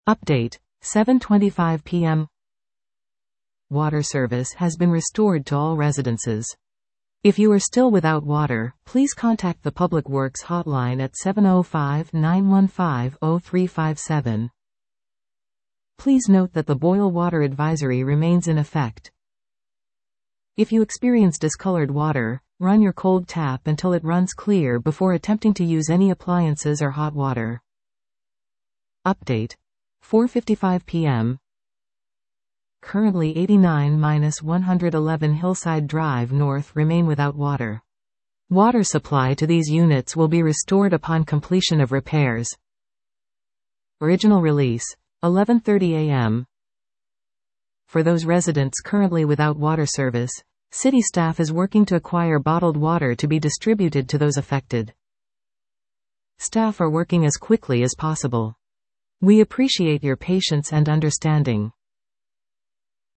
Update, 7:25 p.m. Water service has been restored to all residences. If you are still without water, please contact the Public Works hotline at 705-915-0357. Please note that the boil water advisory remains in effect. If you experience discolored water, run your cold tap until it runs clear before attempting to use any appliances or hot water. Update, 4:55 p.m. Currently 89-111 Hillside Drive North remain without water. Water supply to these units will be restored upon completion of repairs. Original release, 11:30 a.m. For those residents currently without water service, city staff is working to acquire bottled water to be distributed to those affected. Staff are working as quickly as possible. We appreciate your patience and understanding.